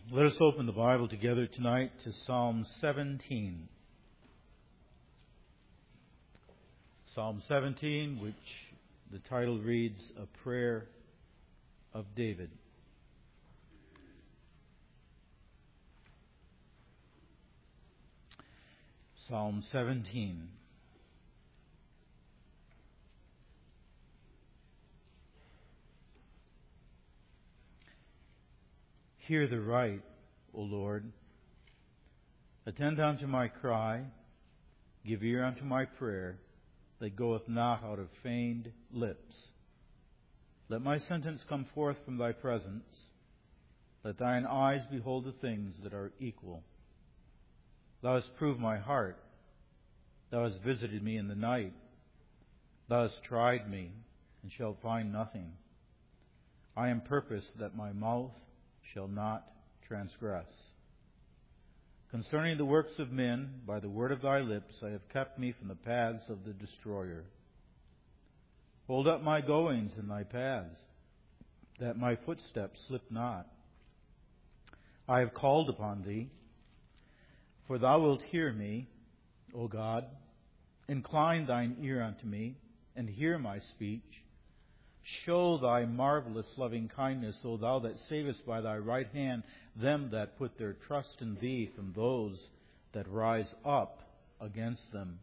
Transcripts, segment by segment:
Let us open the Bible together tonight to Psalm 17. Psalm 17, which the title reads, A Prayer of David. Psalm 17. Hear the right, O Lord. Attend unto my cry. Give ear unto my prayer, that goeth not out of feigned lips. Let my sentence come forth from thy presence. Let thine eyes behold the things that are equal. Thou hast proved my heart. Thou hast visited me in the night. Thou hast tried me, and shalt find nothing. I am purposed that my mouth shall not transgress. Concerning the works of men, by the word of thy lips, I have kept me from the paths of the destroyer. Hold up my goings in thy paths, that my footsteps slip not. I have called upon thee, for thou wilt hear me, O God. Incline thine ear unto me, and hear my speech. Show thy marvelous loving kindness, O thou that savest by thy right hand them that put their trust in thee from those that rise up against them.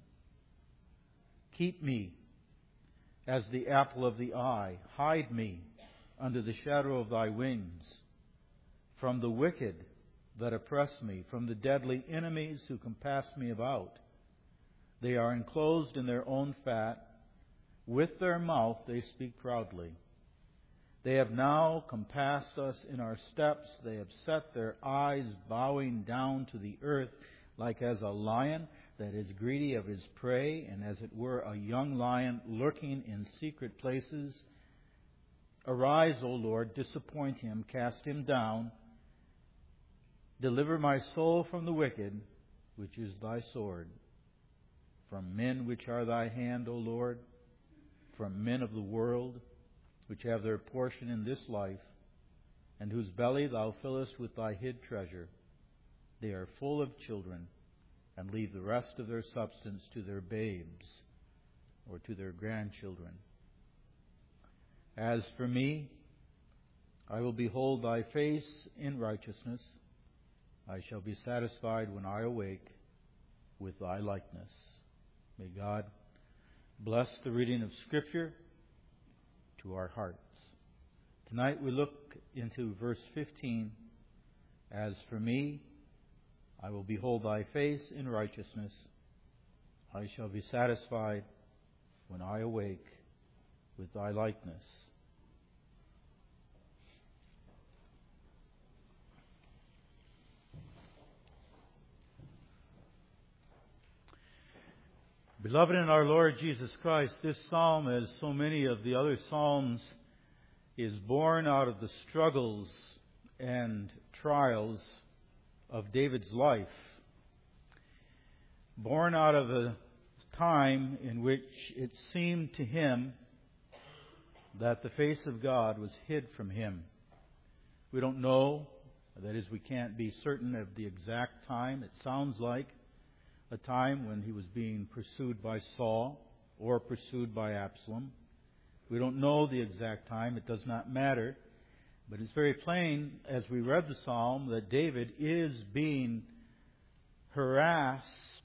Keep me as the apple of the eye. Hide me under the shadow of thy wings, from the wicked that oppress me, from the deadly enemies who compass me about. They are enclosed in their own fat. With their mouth they speak proudly. They have now compassed us in our steps. They have set their eyes bowing down to the earth, like as a lion that is greedy of his prey, and as it were a young lion lurking in secret places. Arise, O Lord, disappoint him, cast him down. Deliver my soul from the wicked, which is thy sword. From men which are thy hand, O Lord, from men of the world, which have their portion in this life, and whose belly thou fillest with thy hid treasure. They are full of children, and leave the rest of their substance to their babes, or to their grandchildren. As for me, I will behold thy face in righteousness. I shall be satisfied when I awake with thy likeness. May God bless the reading of Scripture to our hearts. Tonight we look into verse 15. As for me, I will behold thy face in righteousness. I shall be satisfied when I awake with thy likeness. Beloved in our Lord Jesus Christ, this psalm, as so many of the other psalms, is born out of the struggles and trials of David's life. Born out of a time in which it seemed to him that the face of God was hid from him. We don't know, that is, we can't be certain of the exact time. It sounds like a time when he was being pursued by Saul or pursued by Absalom. We don't know the exact time. It does not matter. But it's very plain, as we read the psalm, that David is being harassed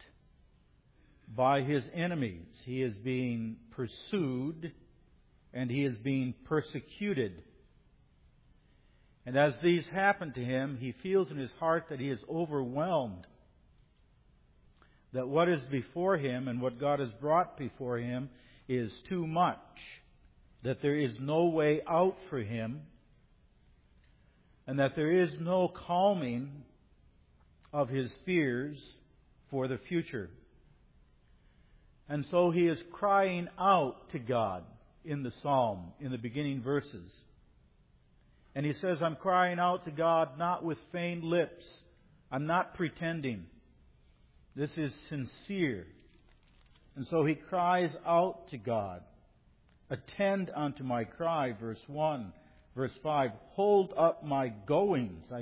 by his enemies. He is being pursued and he is being persecuted. And as these happen to him, he feels in his heart that he is overwhelmed, that what is before him and what God has brought before him is too much, that there is no way out for him, and that there is no calming of his fears for the future. And so he is crying out to God in the psalm, in the beginning verses. And he says, I'm crying out to God not with feigned lips. I'm not pretending. This is sincere. And so he cries out to God. Attend unto my cry, verse 1. Verse 5, hold up my goings. I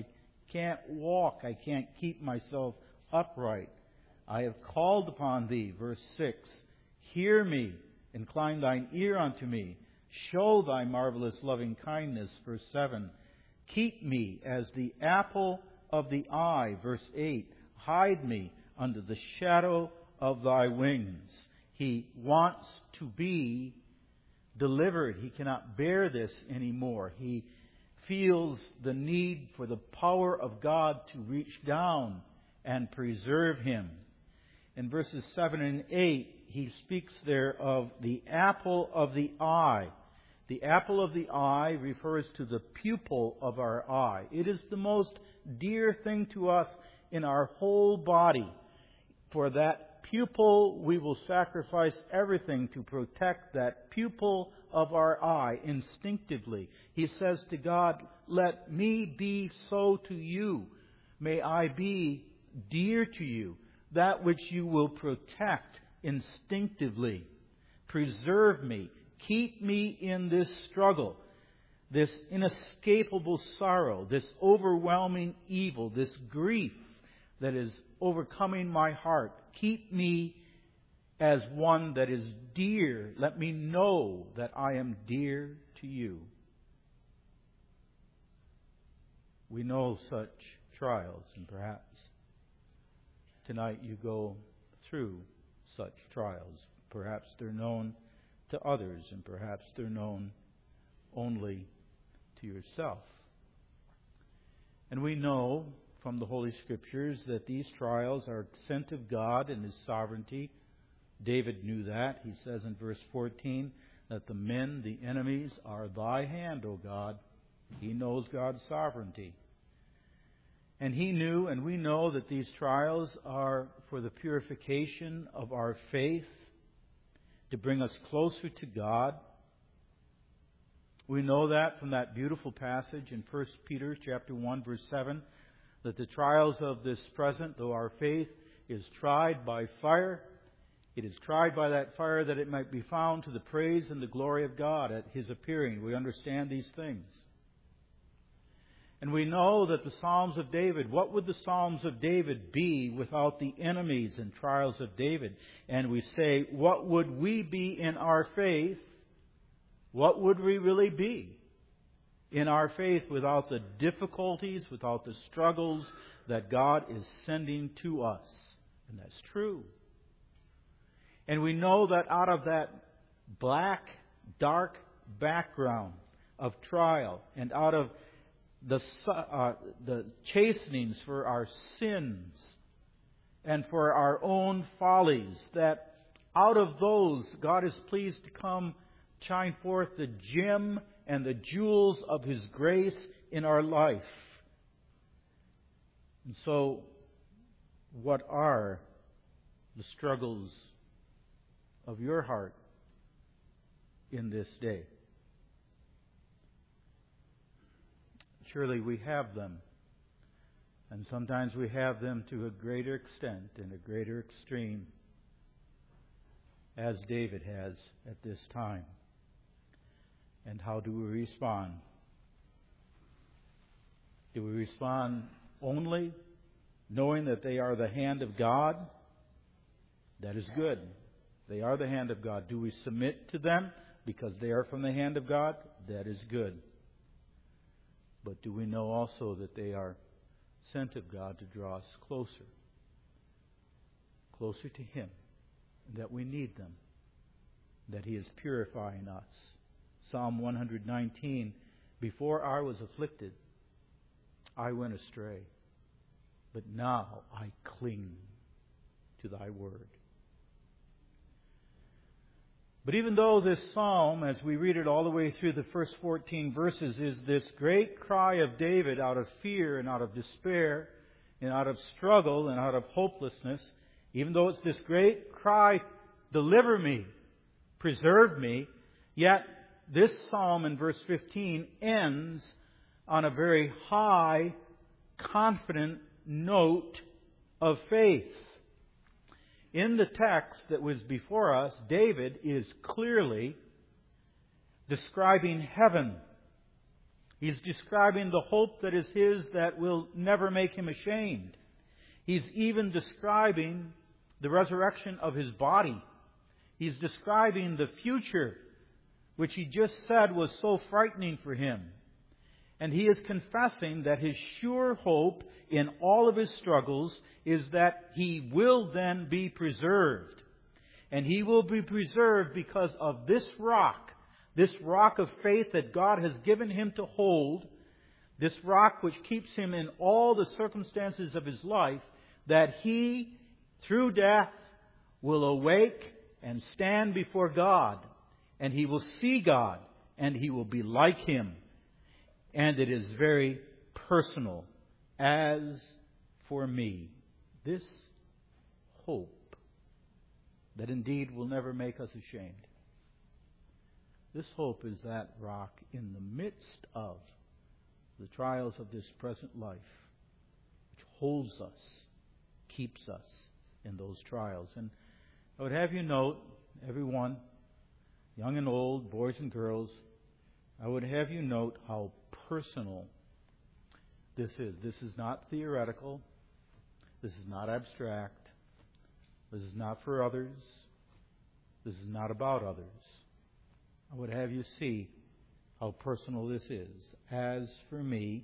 can't walk. I can't keep myself upright. I have called upon Thee. Verse 6. Hear me. Incline Thine ear unto me. Show Thy marvelous loving kindness. Verse 7. Keep me as the apple of the eye. Verse 8. Hide me under the shadow of Thy wings. He wants to be delivered. He cannot bear this anymore. He feels the need for the power of God to reach down and preserve him. In verses 7 and 8, he speaks there of the apple of the eye. The apple of the eye refers to the pupil of our eye. It is the most dear thing to us in our whole body. For that pupil, we will sacrifice everything to protect that pupil of our eye instinctively. He says to God, let me be so to you. May I be dear to you, that which you will protect instinctively. Preserve me. Keep me in this struggle, this inescapable sorrow, this overwhelming evil, this grief that is overcoming my heart. Keep me as one that is dear. Let me know that I am dear to you. We know such trials, and perhaps tonight you go through such trials. Perhaps they're known to others, and perhaps they're known only to yourself. And we know from the Holy Scriptures that these trials are sent of God in His sovereignty. David knew that. He says in verse 14 that the men, the enemies, are Thy hand, O God. He knows God's sovereignty. And he knew, and we know, that these trials are for the purification of our faith, to bring us closer to God. We know that from that beautiful passage in 1 Peter chapter 1, verse 7, that the trials of this present, though our faith is tried by fire, it is tried by that fire that it might be found to the praise and the glory of God at His appearing. We understand these things. And we know that the Psalms of David, what would the Psalms of David be without the enemies and trials of David? And we say, what would we be in our faith? What would we really be in our faith without the difficulties, without the struggles that God is sending to us? And that's true. And we know that out of that black, dark background of trial, and out of the chastenings for our sins and for our own follies, that out of those God is pleased to come shine forth the gem and the jewels of His grace in our life. And so, what are the struggles of your heart in this day? Surely we have them. And sometimes we have them to a greater extent and a greater extreme, as David has at this time. And how do we respond? Do we respond only knowing that they are the hand of God? That is good. They are the hand of God. Do we submit to them because they are from the hand of God? That is good. But do we know also that they are sent of God to draw us closer to Him, and that we need them, that He is purifying us? Psalm 119, before I was afflicted, I went astray, but now I cling to Thy word. But even though this psalm, as we read it all the way through the first 14 verses, is this great cry of David out of fear and out of despair and out of struggle and out of hopelessness, even though it's this great cry, deliver me, preserve me, yet this psalm in verse 15 ends on a very high, confident note of faith. In the text that was before us, David is clearly describing heaven. He's describing the hope that is his that will never make him ashamed. He's even describing the resurrection of his body. He's describing the future, which he just said was so frightening for him. And he is confessing that his sure hope in all of his struggles is that he will then be preserved. And he will be preserved because of this rock of faith that God has given him to hold, this rock which keeps him in all the circumstances of his life, that he, through death, will awake and stand before God. And he will see God, and he will be like him. And it is very personal. As for me, this hope that indeed will never make us ashamed. This hope is that rock in the midst of the trials of this present life, which holds us, keeps us in those trials. And I would have you note, everyone, young and old, boys and girls, I would have you note how personal this is. This is not theoretical. This is not abstract. This is not for others. This is not about others. I would have you see how personal this is. As for me,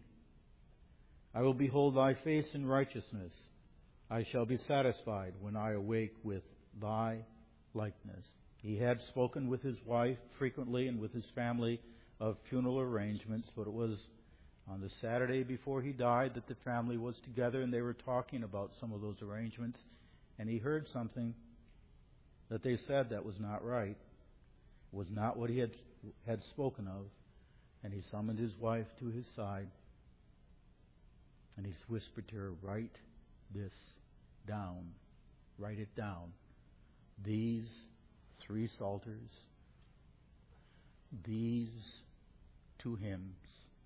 I will behold thy face in righteousness. I shall be satisfied when I awake with thy likeness. He had spoken with his wife frequently and with his family of funeral arrangements, but it was on the Saturday before he died that the family was together and they were talking about some of those arrangements, and he heard something that they said that was not right. It was not what he had spoken of, and he summoned his wife to his side, and he whispered to her, "Write this down. Write it down. These 3 psalters, these 2 hymns,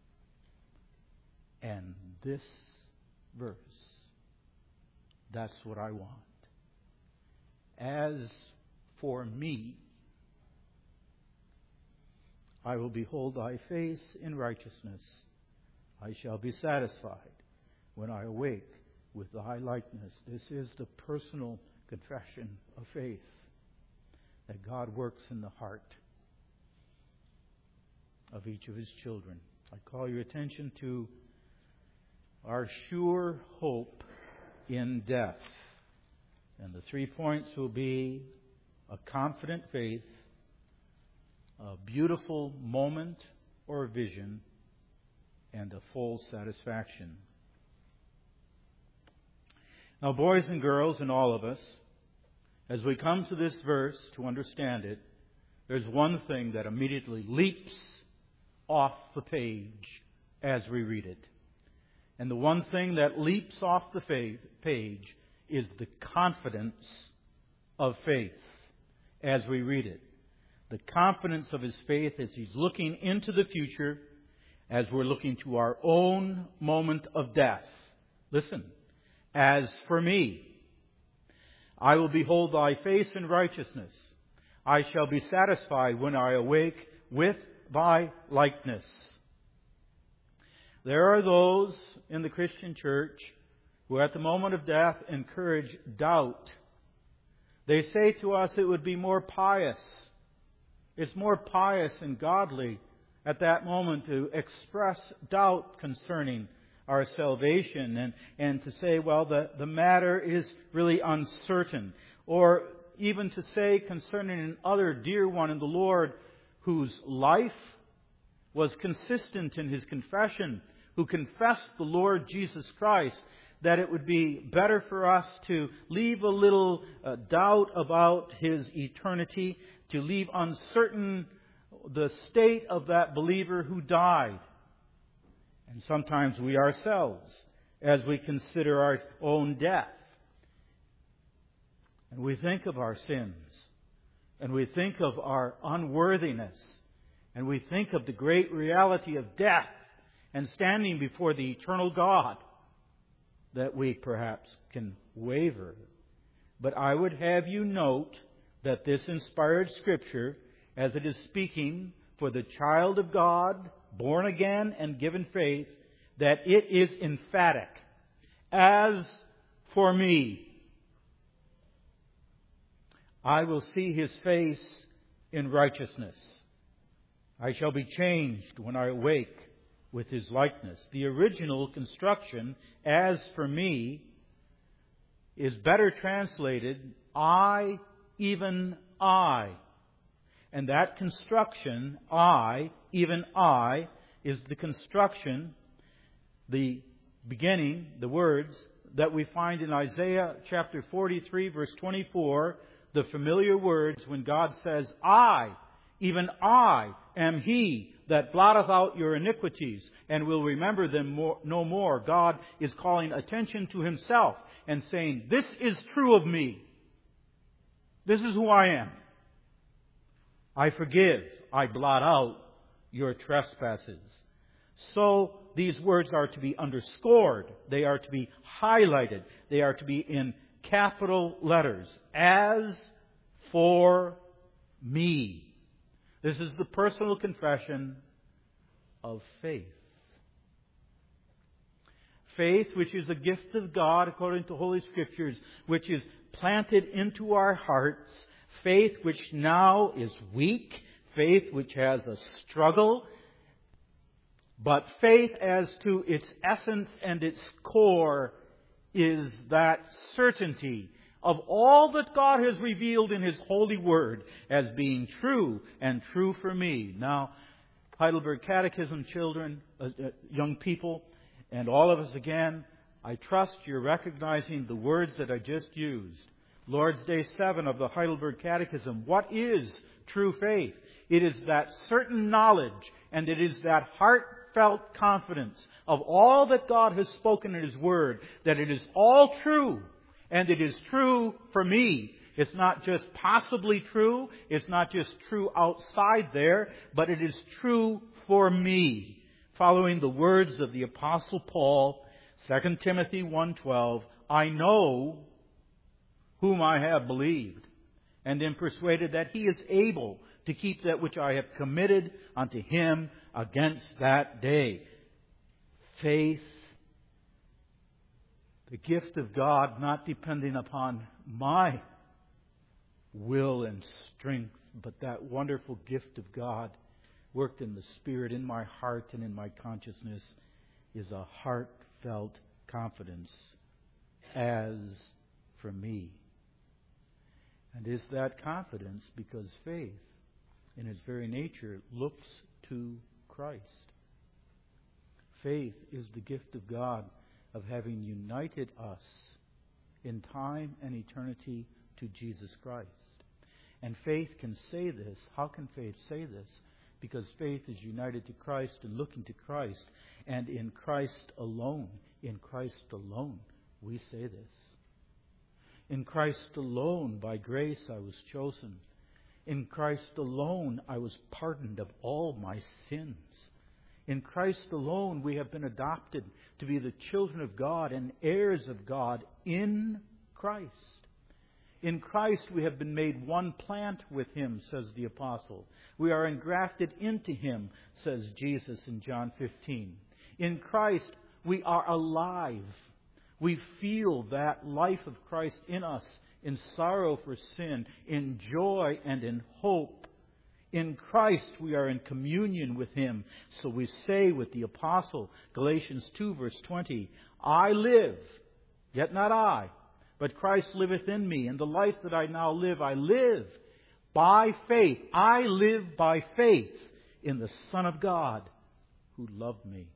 and this verse. That's what I want. As for me, I will behold thy face in righteousness. I shall be satisfied when I awake with thy likeness." This is the personal confession of faith that God works in the heart of each of his children. I call your attention to our sure hope in death. And the 3 points will be a confident faith, a beautiful moment or vision, and a full satisfaction. Now, boys and girls and all of us, as we come to this verse to understand it, there's one thing that immediately leaps off the page as we read it. And the one thing that leaps off the page is the confidence of faith as we read it. The confidence of his faith as he's looking into the future, as we're looking to our own moment of death. Listen. As for me, I will behold thy face in righteousness. I shall be satisfied when I awake with thy likeness. There are those in the Christian church who at the moment of death encourage doubt. They say to us it would be more pious. It's more pious and godly at that moment to express doubt concerning our salvation and to say, well, the matter is really uncertain. Or even to say concerning an other dear one in the Lord whose life was consistent in his confession, who confessed the Lord Jesus Christ, that it would be better for us to leave a little doubt about his eternity, to leave uncertain the state of that believer who died. And sometimes we ourselves, as we consider our own death, and we think of our sins, and we think of our unworthiness, and we think of the great reality of death and standing before the eternal God, that we perhaps can waver. But I would have you note that this inspired Scripture, as it is speaking for the child of God, born again and given faith, that it is emphatic. As for me, I will see His face in righteousness. I shall be changed when I awake with His likeness. The original construction, as for me, is better translated, I, even I. And that construction, I, even I, is the construction, the beginning, the words that we find in Isaiah chapter 43, verse 24, the familiar words when God says, I, even I, am He that blotteth out your iniquities and will remember them no more. God is calling attention to Himself and saying, this is true of me. This is who I am. I forgive. I blot out your trespasses. So these words are to be underscored. They are to be highlighted. They are to be in capital letters. As for me. This is the personal confession of faith. Faith, which is a gift of God according to Holy Scriptures, which is planted into our hearts. Faith which now is weak. Faith which has a struggle. But faith as to its essence and its core is that certainty of all that God has revealed in His holy word as being true and true for me. Now, Heidelberg Catechism children, young people, and all of us again, I trust you're recognizing the words that I just used. Lord's Day 7 of the Heidelberg Catechism. What is true faith? It is that certain knowledge and it is that heartfelt confidence of all that God has spoken in His Word, that it is all true and it is true for me. It's not just possibly true, it's not just true outside there, but it is true for me. Following the words of the Apostle Paul, 2 Timothy 1:12, I know whom I have believed, and am persuaded that He is able to keep that which I have committed unto Him against that day. Faith, the gift of God, not depending upon my will and strength, but that wonderful gift of God worked in the Spirit, in my heart and in my consciousness, is a heartfelt confidence as for me. And is that confidence because faith, in its very nature, looks to Christ. Faith is the gift of God of having united us in time and eternity to Jesus Christ. And faith can say this. How can faith say this? Because faith is united to Christ and looking to Christ. And in Christ alone, we say this. In Christ alone, by grace, I was chosen. In Christ alone, I was pardoned of all my sins. In Christ alone, we have been adopted to be the children of God and heirs of God in Christ. In Christ, we have been made one plant with Him, says the Apostle. We are engrafted into Him, says Jesus in John 15. In Christ, we are alive. We feel that life of Christ in us, in sorrow for sin, in joy and in hope. In Christ we are in communion with Him. So we say with the Apostle, Galatians 2 verse 20, I live, yet not I, but Christ liveth in me. And the life that I now live, I live by faith. I live by faith in the Son of God who loved me.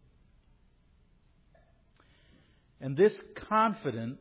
And this confidence,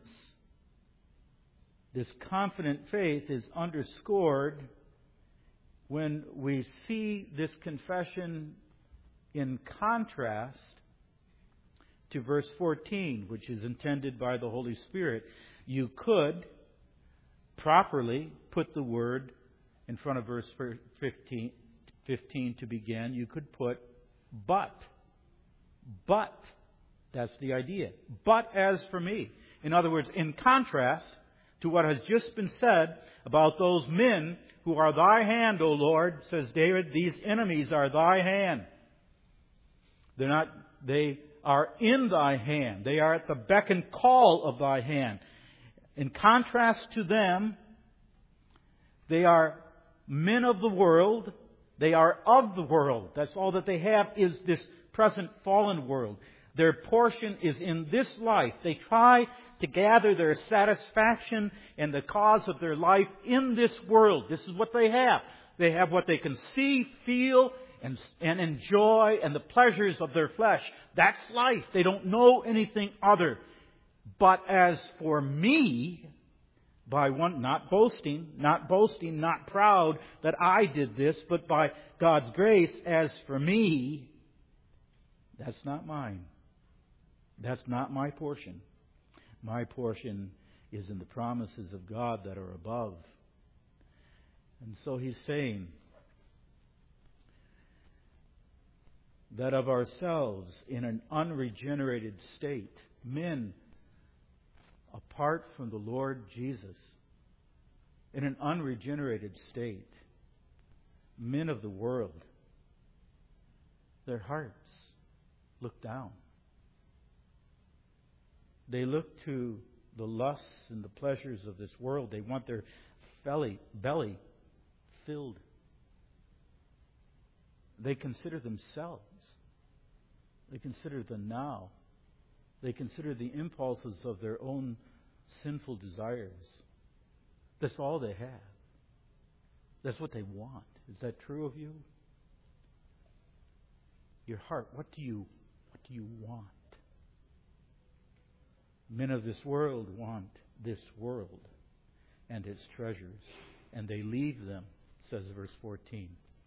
this confident faith is underscored when we see this confession in contrast to verse 14, which is intended by the Holy Spirit. You could properly put the word in front of verse 15 to begin. You could put but. But. That's the idea. But as for me. In other words, in contrast to what has just been said about those men who are thy hand, O Lord, says David, these enemies are thy hand. They are in thy hand. They are at the beck and call of thy hand. In contrast to them, they are men of the world. They are of the world. That's all that they have is this present fallen world. Their portion is in this life. They try to gather their satisfaction and the cause of their life in this world. This is what they have. They have what they can see, feel, and enjoy, and the pleasures of their flesh. That's life. They don't know anything other. But as for me, not boasting, not proud that I did this, but by God's grace, as for me, that's not mine. That's not my portion. My portion is in the promises of God that are above. And so he's saying that of ourselves in an unregenerated state, men apart from the Lord Jesus, in an unregenerated state, men of the world, their hearts look down. They look to the lusts and the pleasures of this world. They want their belly filled. They consider themselves. They consider the now. They consider the impulses of their own sinful desires. That's all they have. That's what they want. Is that true of you? Your heart, what do you want? Men of this world want this world and its treasures, and they leave them, says verse 14.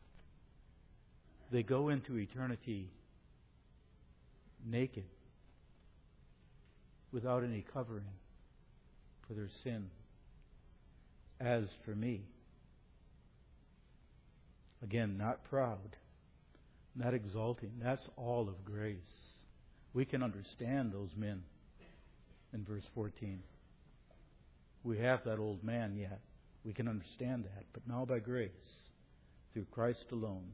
They go into eternity naked, without any covering for their sin. As for me, again, not proud, not exalting. That's all of grace. We can understand those men in verse 14. We have that old man yet. We can understand that. But now by grace, through Christ alone.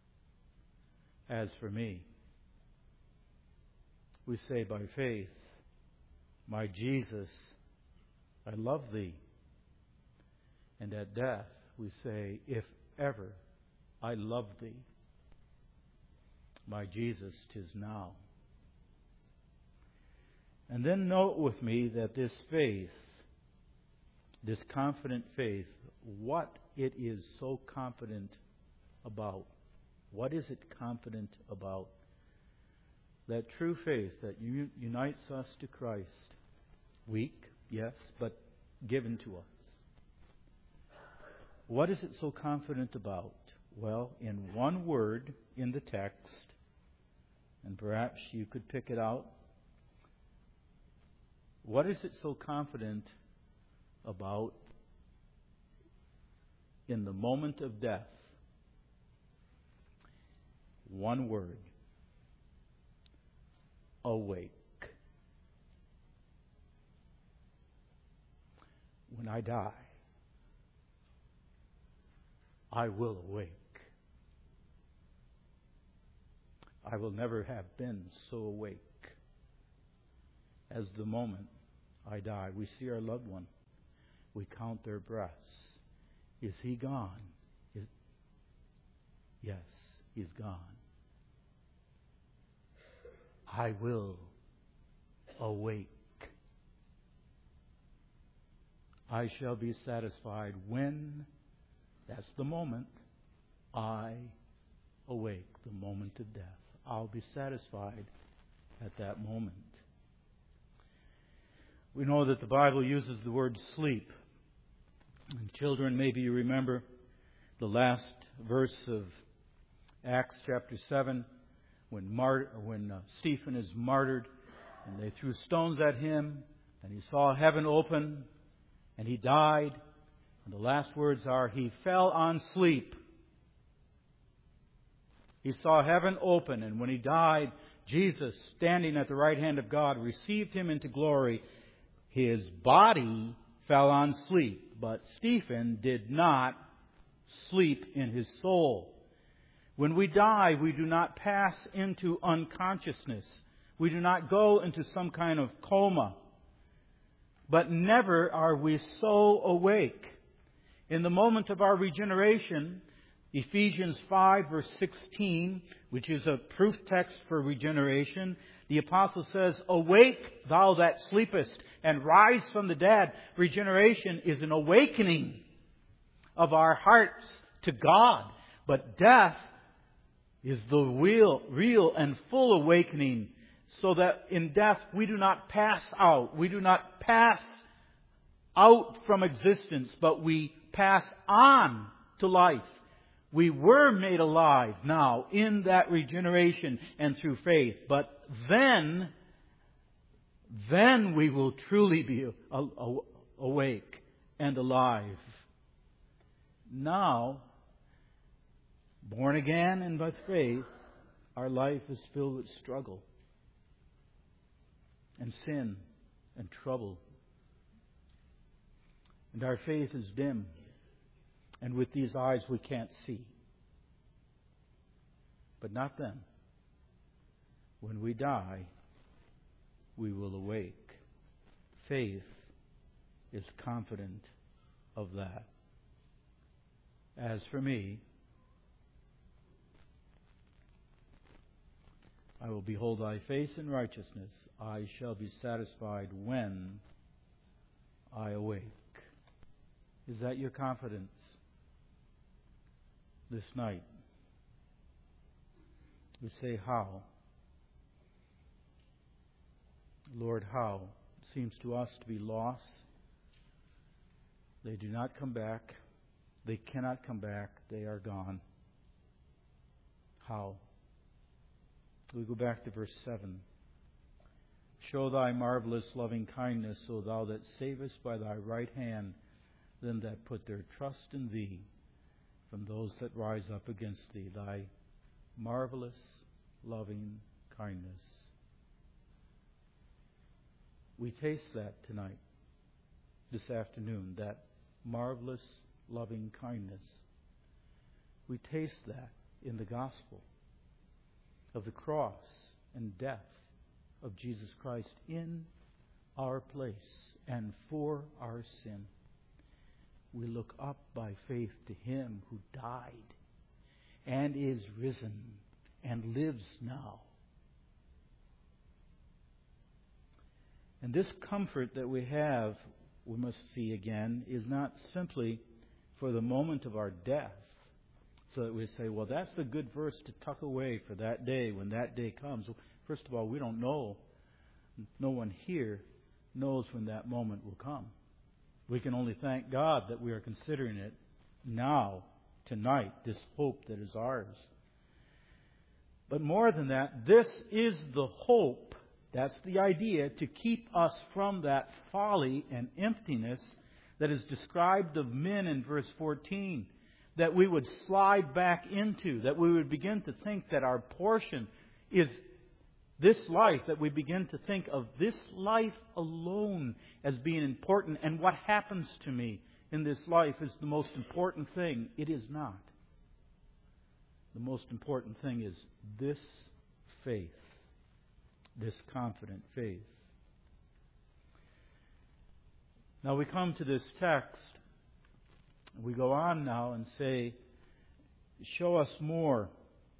As for me, we say by faith, my Jesus, I love thee. And at death, we say, if ever I love thee, my Jesus, 'tis now. And then note with me that this faith, this confident faith, what it is so confident about. What is it confident about? That true faith that unites us to Christ. Weak, yes, but given to us. What is it so confident about? Well, in one word in the text, and perhaps you could pick it out. What is it so confident about in the moment of death? One word. Awake. When I die, I will awake. I will never have been so awake as the moment I die. We see our loved one. We count their breaths. Is he gone? Yes, he's gone. I will awake. I shall be satisfied when, that's the moment, I awake, the moment of death. I'll be satisfied at that moment. We know that the Bible uses the word sleep. And children, maybe you remember the last verse of Acts chapter 7 when Stephen is martyred and they threw stones at him and he saw heaven open and he died. And the last words are, he fell on sleep. He saw heaven open, and when he died, Jesus, standing at the right hand of God, received him into glory. His body fell on sleep, but Stephen did not sleep in his soul. When we die, we do not pass into unconsciousness. We do not go into some kind of coma. But never are we so awake. In the moment of our regeneration, Ephesians 5 verse 16, which is a proof text for regeneration, the apostle says, "Awake, thou that sleepest, and rise from the dead." Regeneration is an awakening of our hearts to God. But death is the real and full awakening, so that in death we do not pass out. We do not pass out from existence, but we pass on to life. We were made alive now in that regeneration and through faith. But then we will truly be awake and alive. Now, born again and by faith, our life is filled with struggle and sin and trouble. And our faith is dim. And with these eyes we can't see. But not then. When we die, we will awake. Faith is confident of that. As for me, I will behold thy face in righteousness. I shall be satisfied when I awake. Is that your confidence this night? We say, how? Lord, how? It seems to us to be lost. They do not come back. They cannot come back. They are gone. How? We go back to verse 7. Show thy marvelous loving kindness, O thou that savest by thy right hand them that put their trust in thee from those that rise up against thee. Thy marvelous loving kindness. We taste that tonight, this afternoon, that marvelous loving kindness. We taste that in the gospel of the cross and death of Jesus Christ in our place and for our sin. We look up by faith to Him who died and is risen and lives now. And this comfort that we have, we must see again, is not simply for the moment of our death. So that we say, well, that's a good verse to tuck away for that day, when that day comes. Well, first of all, we don't know. No one here knows when that moment will come. We can only thank God that we are considering it now, tonight, this hope that is ours. But more than that, this is the hope, that's the idea, to keep us from that folly and emptiness that is described of men in verse 14, that we would slide back into, that we would begin to think that our portion is this life, that we begin to think of this life alone as being important, and what happens to me in this life is the most important thing. It is not. The most important thing is this faith, this confident faith. Now we come to this text. We go on now and say, show us more.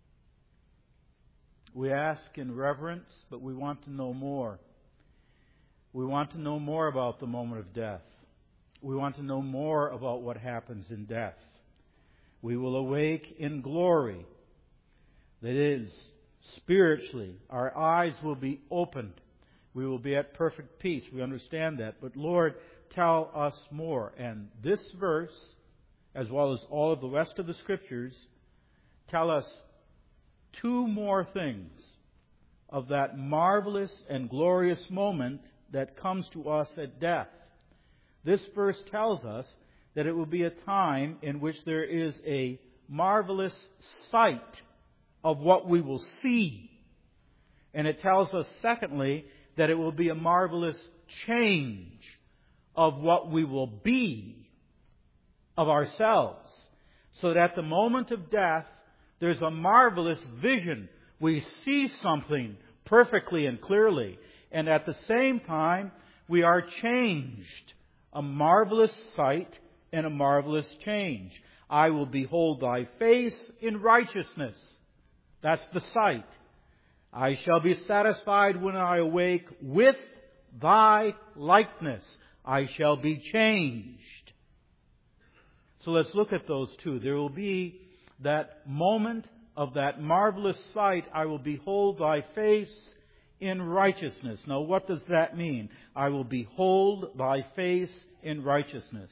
We ask in reverence, but we want to know more. We want to know more about the moment of death. We want to know more about what happens in death. We will awake in glory. That is, spiritually, our eyes will be opened. We will be at perfect peace. We understand that. But Lord, tell us more. And this verse, as well as all of the rest of the Scriptures, tell us two more things of that marvelous and glorious moment that comes to us at death. This verse tells us that it will be a time in which there is a marvelous sight of what we will see. And it tells us, secondly, that it will be a marvelous change of what we will be of ourselves. So that at the moment of death, There's a marvelous vision. We see something perfectly and clearly. And at the same time, we are changed. A marvelous sight and a marvelous change. I will behold thy face in righteousness. That's the sight. I shall be satisfied when I awake with thy likeness. I shall be changed. So let's look at those two. There will be that moment of that marvelous sight. I will behold thy face in righteousness. Now what does that mean? I will behold thy face in righteousness.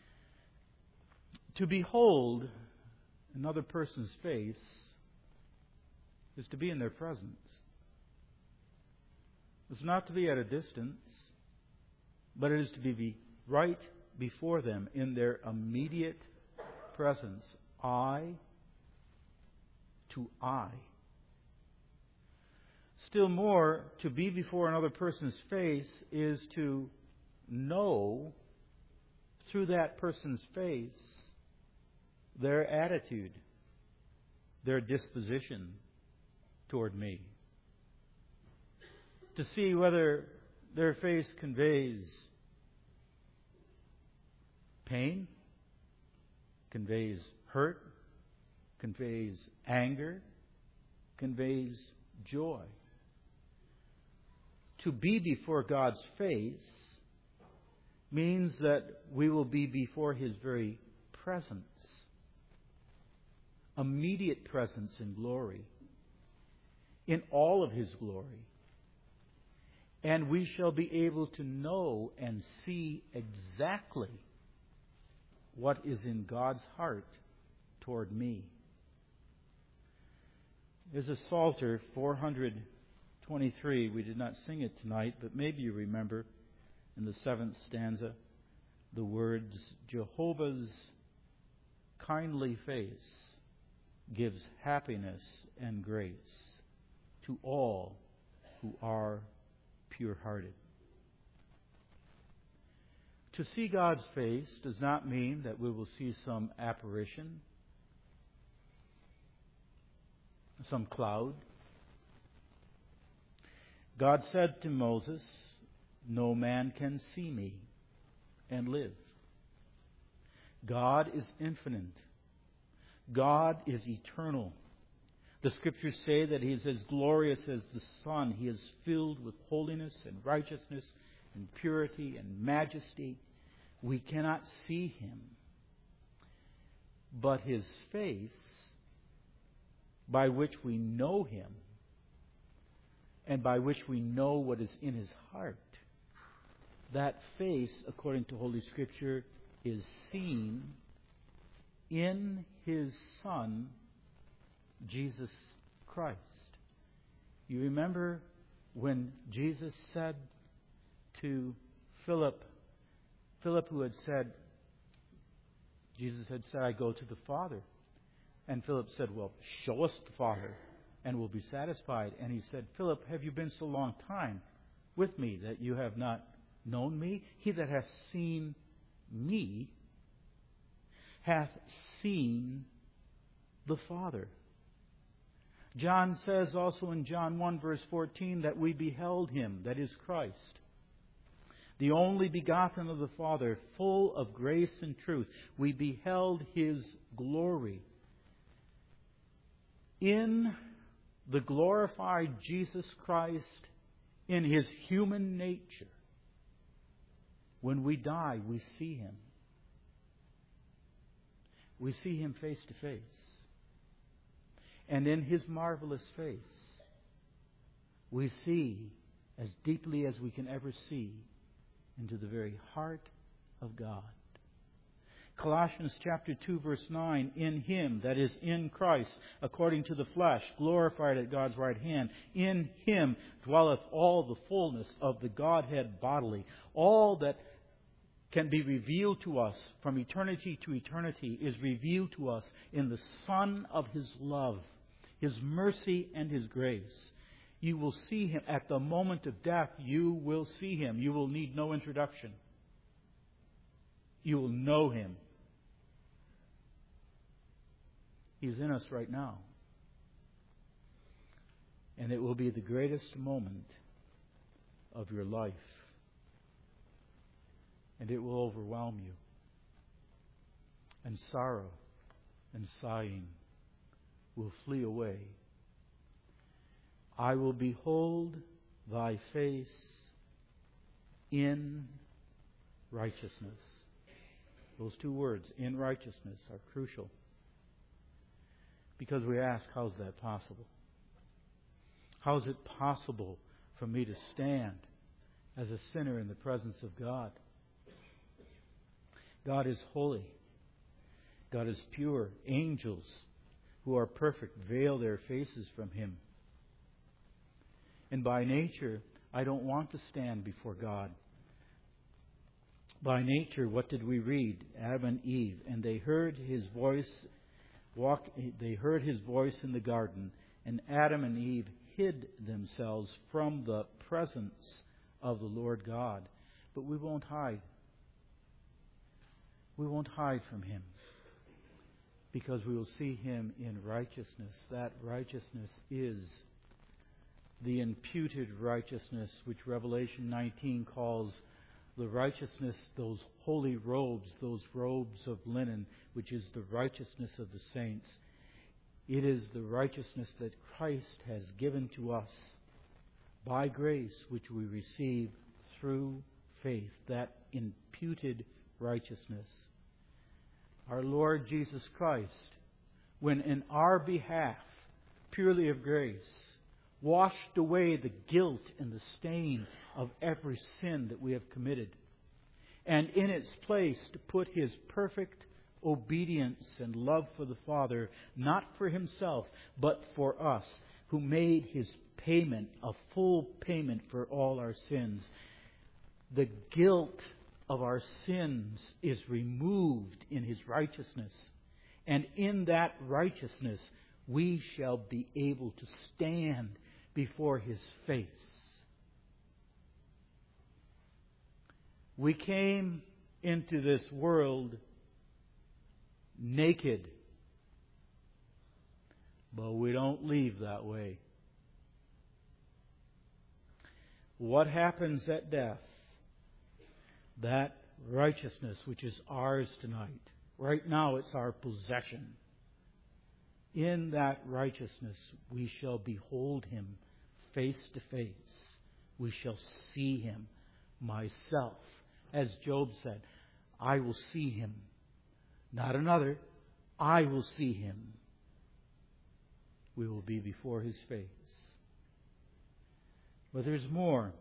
To behold another person's face is to be in their presence. It's not to be at a distance, but it is to be right before them in their immediate presence, eye to eye. Still more, to be before another person's face is to know through that person's face their attitude, their disposition toward me. To see whether their face conveys pain, conveys hurt, conveys anger, conveys joy. To be before God's face means that we will be before His very presence. Immediate presence in glory. In all of His glory. And we shall be able to know and see exactly what is in God's heart toward me. There's a Psalter 423. We did not sing it tonight, but maybe you remember in the 7th stanza the words, Jehovah's kindly face gives happiness and grace to all who are pure-hearted. To see God's face does not mean that we will see some apparition, some cloud. God said to Moses, no man can see me and live. God is infinite. God is eternal. The Scriptures say that He is as glorious as the sun. He is filled with holiness and righteousness and purity and majesty. We cannot see Him. But His face, by which we know Him, and by which we know what is in His heart, that face, according to Holy Scripture, is seen in His Son, Jesus Christ. You remember when Jesus said to Philip, who had said, Jesus had said, I go to the Father. And Philip said, well, show us the Father and we'll be satisfied. And he said, Philip, have you been so long time with me that you have not known me? He that hath seen me hath seen the Father. John says also in John 1 verse 14 that we beheld Him, that is Christ, the only begotten of the Father, full of grace and truth. We beheld His glory. In the glorified Jesus Christ, in His human nature, when we die, we see Him. We see Him face to face. And in His marvelous face, we see as deeply as we can ever see into the very heart of God. Colossians chapter 2 verse 9, in Him, that is in Christ, according to the flesh, glorified at God's right hand, in Him dwelleth all the fullness of the Godhead bodily. All that can be revealed to us from eternity to eternity is revealed to us in the Son of His love, His mercy and His grace. You will see Him at the moment of death. You will see Him. You will need no introduction. You will know Him. He's in us right now. And it will be the greatest moment of your life. And it will overwhelm you. And sorrow and sighing will flee away. I will behold thy face in righteousness. Those two words, in righteousness, are crucial. Because we ask, how's that possible? How is it possible for me to stand as a sinner in the presence of God? God is holy. God is pure. Angels who are perfect veil their faces from Him. And by nature, I don't want to stand before God. By nature, what did we read? Adam and Eve. And they heard His voice They heard His voice in the garden, and Adam and Eve hid themselves from the presence of the Lord God. But we won't hide. We won't hide from Him, because we will see Him in righteousness. That righteousness is the imputed righteousness, which Revelation 19 calls the righteousness, those holy robes, those robes of linen, which is the righteousness of the saints. It is the righteousness that Christ has given to us by grace, which we receive through faith, that imputed righteousness. Our Lord Jesus Christ, when in our behalf, purely of grace, washed away the guilt and the stain of every sin that we have committed, and in its place to put His perfect obedience and love for the Father, not for Himself, but for us, who made His payment, a full payment for all our sins. The guilt of our sins is removed in His righteousness, and in that righteousness we shall be able to stand before His face. We came into this world naked, but we don't leave that way. What happens at death? That righteousness which is ours tonight. Right now it's our possession. In that righteousness we shall behold Him face to face. We shall see Him. Myself, as Job said, I will see Him. Not another. I will see Him. We will be before His face. But there's more.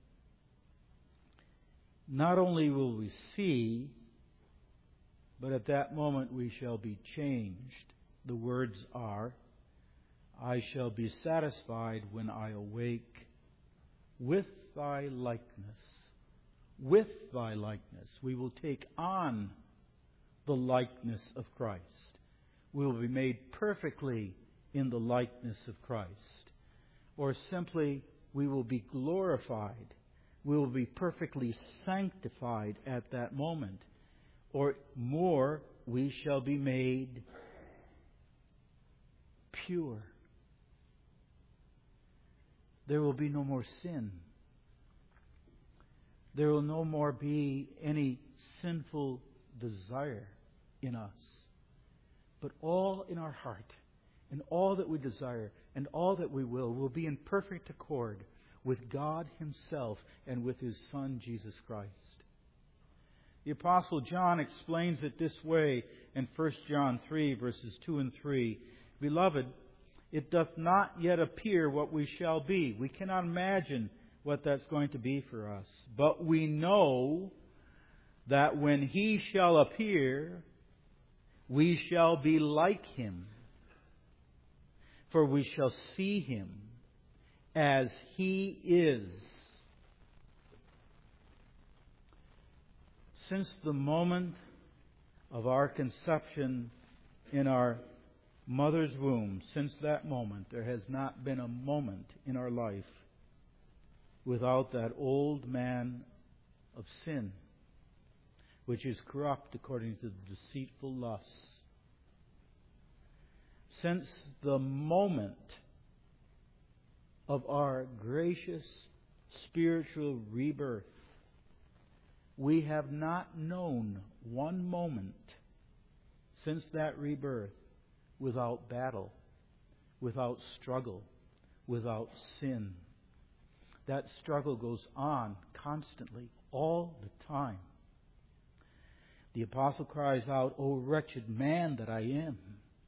Not only will we see, but at that moment we shall be changed. The words are, I shall be satisfied when I awake with Thy likeness. With Thy likeness. We will take on the likeness of Christ. We will be made perfectly in the likeness of Christ. Or simply, we will be glorified. We will be perfectly sanctified at that moment. Or more, we shall be made pure. There will be no more sin. There will no more be any sinful desire in us. But all in our heart, and all that we desire, and all that we will be in perfect accord with God Himself and with His Son, Jesus Christ. The Apostle John explains it this way in 1 John 3, verses 2 and 3. Beloved, it doth not yet appear what we shall be. We cannot imagine what that's going to be for us. But we know that when He shall appear, we shall be like Him. For we shall see Him as He is. Since the moment of our conception in our mother's womb, since that moment, there has not been a moment in our life without that old man of sin, which is corrupt according to the deceitful lusts. Since the moment of our gracious spiritual rebirth, we have not known one moment since that rebirth without battle, without struggle, without sin. That struggle goes on constantly, all the time. The apostle cries out, "O wretched man that I am."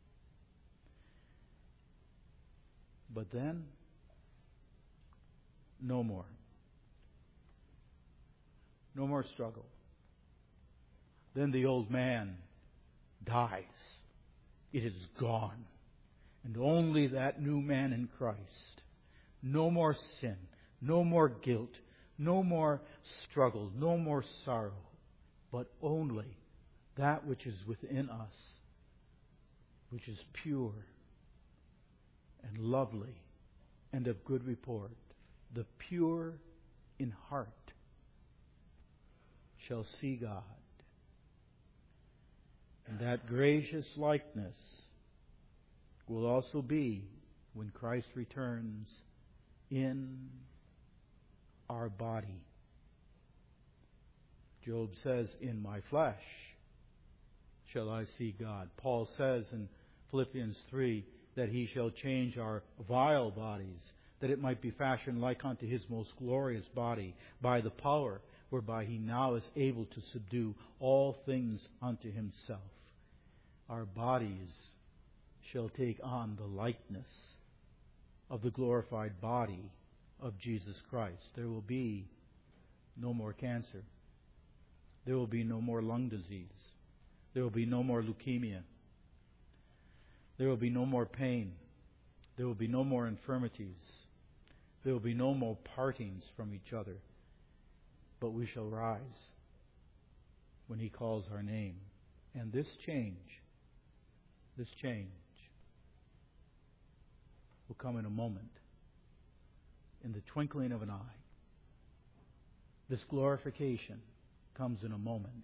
But then, no more. No more struggle. Then the old man dies. It is gone. And only that new man in Christ. No more sin. No more guilt. No more struggle. No more sorrow. But only that which is within us, which is pure and lovely and of good report. The pure in heart shall see God. And that gracious likeness will also be when Christ returns in our body. Job says, "In my flesh shall I see God." Paul says in Philippians 3 that He shall change our vile bodies, that it might be fashioned like unto His most glorious body, by the power whereby He now is able to subdue all things unto Himself. Our bodies shall take on the likeness of the glorified body of Jesus Christ. There will be no more cancer. There will be no more lung disease. There will be no more leukemia. There will be no more pain. There will be no more infirmities. There will be no more partings from each other. But we shall rise when He calls our name. And this change will come in a moment, in the twinkling of an eye. This glorification comes in a moment.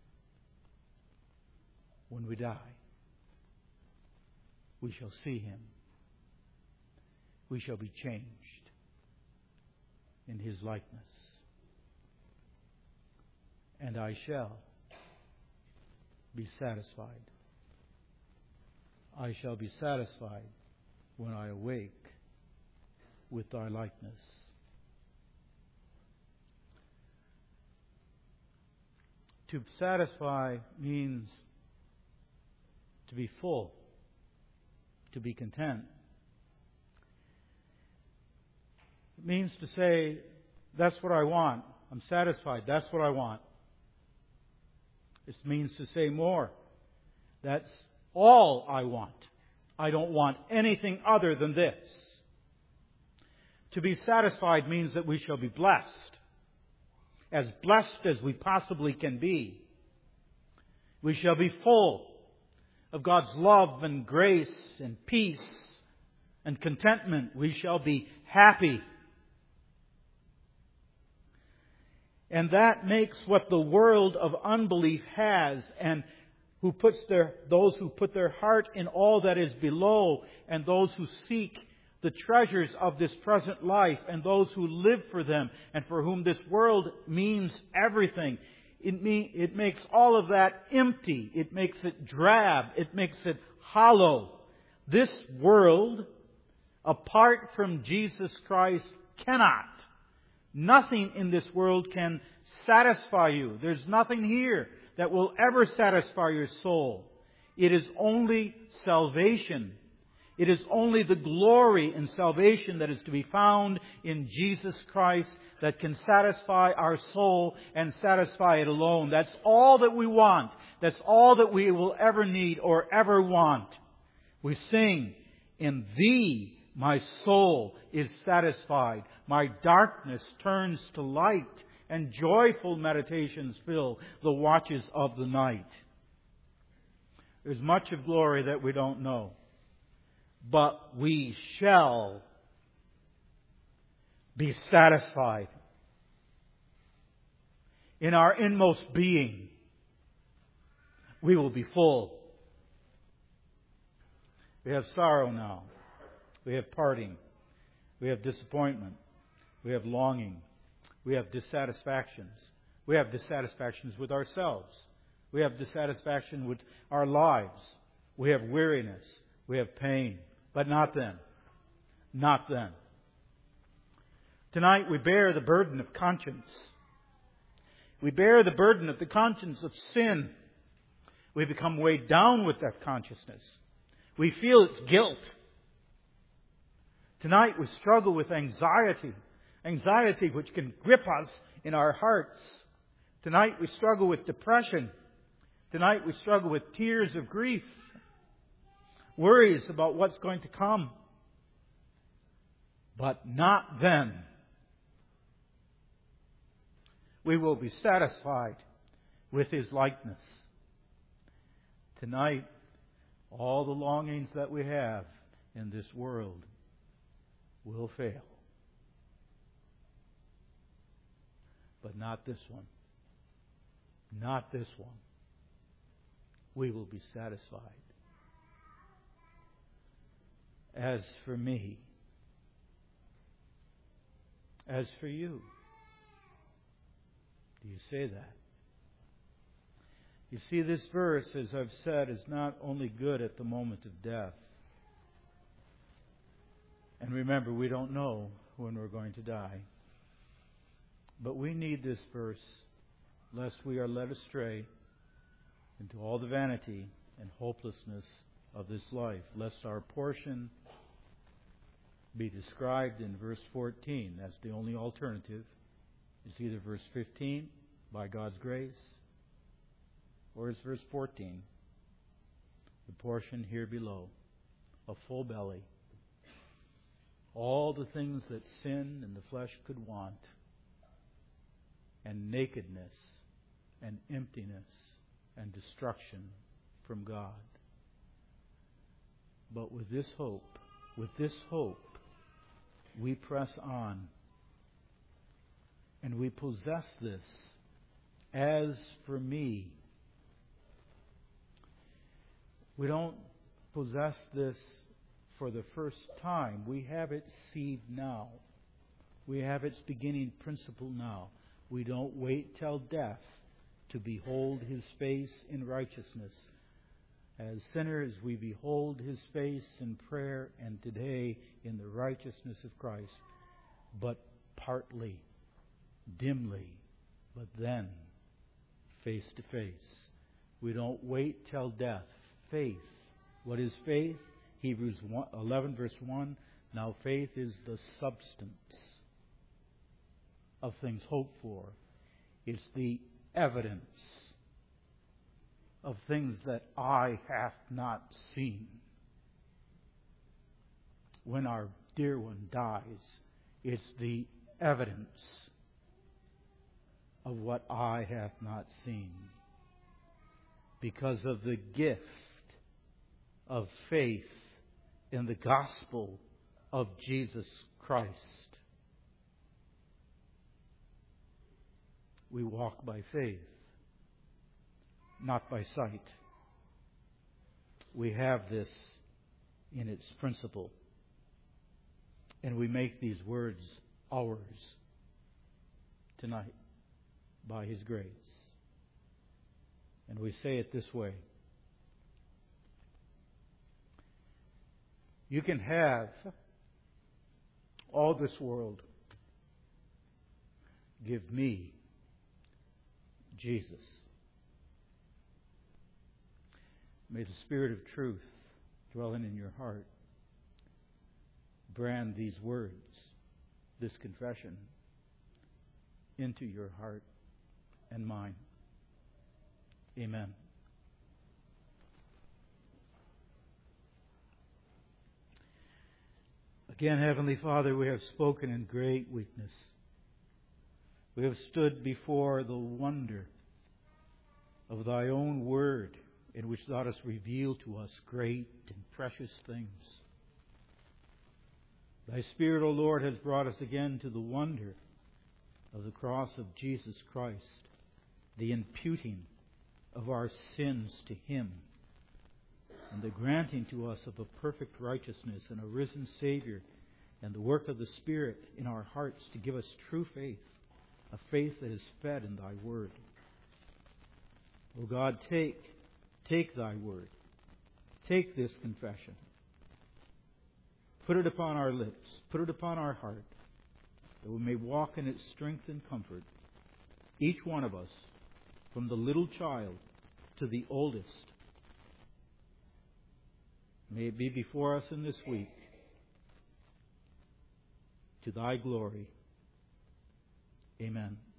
When we die, we shall see Him. We shall be changed in His likeness. And I shall be satisfied. I shall be satisfied when I awake with Thy likeness. To satisfy means to be full, to be content. It means to say, that's what I want. I'm satisfied. That's what I want. It means to say more. That's all I want. I don't want anything other than this. To be satisfied means that we shall be blessed as we possibly can be. We shall be full of God's love and grace and peace and contentment. We shall be happy. And that makes what the world of unbelief has, and those who put their heart in all that is below, and those who seek the treasures of this present life, and those who live for them, and for whom this world means everything. It makes all of that empty. It makes it drab. It makes it hollow. This world, apart from Jesus Christ, cannot. Nothing in this world can satisfy you. There's nothing here that will ever satisfy your soul. It is only salvation. It is only the glory in salvation that is to be found in Jesus Christ that can satisfy our soul and satisfy it alone. That's all that we want. That's all that we will ever need or ever want. We sing, "In Thee my soul is satisfied. My darkness turns to light, and joyful meditations fill the watches of the night." There's much of glory that we don't know. But we shall be satisfied in our inmost being. We will be full. We have sorrow now. We have parting. We have disappointment. We have longing. We have dissatisfactions. We have dissatisfactions with ourselves. We have dissatisfaction with our lives. We have weariness. We have pain. But not then. Not then. Tonight we bear the burden of conscience. We bear the burden of the conscience of sin. We become weighed down with that consciousness. We feel its guilt. Tonight we struggle with anxiety. Anxiety which can grip us in our hearts. Tonight we struggle with depression. Tonight we struggle with tears of grief. Worries about what's going to come. But not then. We will be satisfied with His likeness. Tonight, all the longings that we have in this world will fail. But not this one. Not this one. We will be satisfied. As for me, as for you, do you say that? You see, this verse, as I've said, is not only good at the moment of death. And remember, we don't know when we're going to die. But we need this verse lest we are led astray into all the vanity and hopelessness of this life, lest our portion be described in verse 14. That's the only alternative. It's either verse 15, by God's grace, or it's verse 14, the portion here below, a full belly, all the things that sin and the flesh could want, and nakedness and emptiness and destruction from God. But with this hope, we press on. And we possess this. As for me, we don't possess this for the first time. We have its seed now. We have its beginning principle now. We don't wait till death to behold His face in righteousness. As sinners, we behold His face in prayer and today in the righteousness of Christ, but partly, dimly, but then face to face. We don't wait till death. Faith. What is faith? Hebrews 11 verse 1. Now faith is the substance of things hoped for. It's the evidence of things that eye hath not seen. When our dear one dies, it's the evidence of what eye hath not seen. Because of the gift of faith in the gospel of Jesus Christ. We walk by faith, not by sight. We have this in its principle. And we make these words ours tonight by His grace. And we say it this way. You can have all this world. Give me Jesus. May the Spirit of truth dwelling in your heart brand these words, this confession, into your heart and mine. Amen. Again, Heavenly Father, we have spoken in great weakness. We have stood before the wonder of Thy own Word, in which Thou hast revealed to us great and precious things. Thy Spirit, O Lord, has brought us again to the wonder of the cross of Jesus Christ, the imputing of our sins to Him, and the granting to us of a perfect righteousness and a risen Savior and the work of the Spirit in our hearts to give us true faith, a faith that is fed in Thy Word. O God, take Thy Word. Take this confession. Put it upon our lips. Put it upon our heart, that we may walk in its strength and comfort, each one of us, from the little child to the oldest. May it be before us in this week, to Thy glory. Amen.